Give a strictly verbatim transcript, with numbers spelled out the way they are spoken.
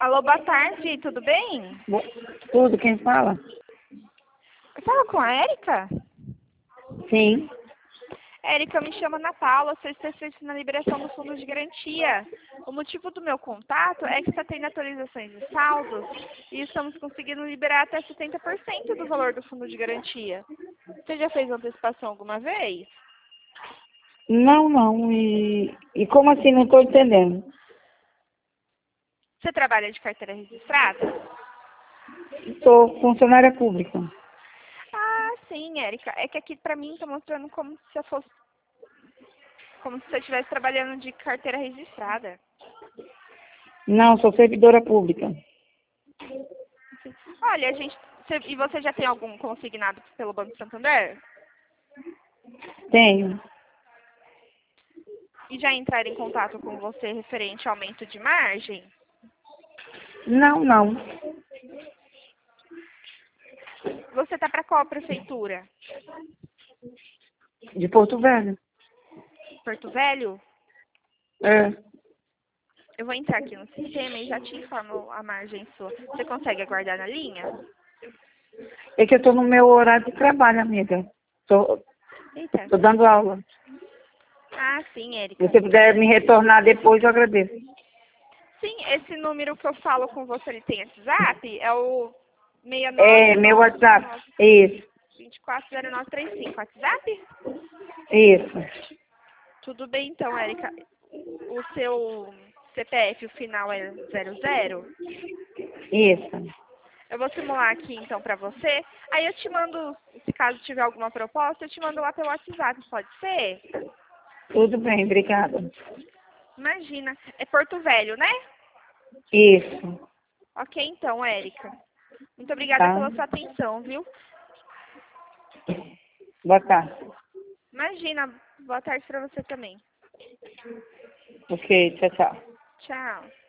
Alô, boa tarde, tudo bem? Bo- Tudo, quem fala? Eu falo com a Érica? Sim. Érica, me chama Ana Paula, sou especialista na liberação do fundo de garantia. O motivo do meu contato é que está tendo atualizações de saldos e estamos conseguindo liberar até setenta por cento do valor do fundo de garantia. Você já fez antecipação alguma vez? Não, não. E, e como assim? Não estou entendendo. Você trabalha de carteira registrada? Sou funcionária pública. Ah, sim, Érica. É que aqui pra mim está mostrando como se eu fosse, como se você estivesse trabalhando de carteira registrada. Não, sou servidora pública. Olha, a gente. Você- e você já tem algum consignado pelo Banco Santander? Tenho. E já entraram em contato com você referente ao aumento de margem? Não, não. Você está para qual prefeitura? De Porto Velho. Porto Velho? É. Eu vou entrar aqui no sistema e já te informo a margem sua. Você consegue aguardar na linha? É que eu estou no meu horário de trabalho, amiga. Estou Eita. dando aula. Ah, sim, Érica. Se você puder me retornar depois, eu agradeço. Sim, esse número que eu falo com você, ele tem WhatsApp? É o É, meu WhatsApp. Isso, seis nove nove, dois quatro zero nove três cinco. WhatsApp? isso, Tudo bem, então, Érica. O seu C P F, o final é zero zero? isso. Eu vou simular aqui, então, para você. Aí eu te mando, se caso tiver alguma proposta, eu te mando lá pelo WhatsApp, pode ser? Tudo bem, obrigada. Imagina. É Porto Velho, né? Isso, Ok, então, Érica. Muito obrigada tá? pela sua atenção, viu? Boa tarde. Imagina. Boa tarde para você também. Ok, tchau, tchau. Tchau.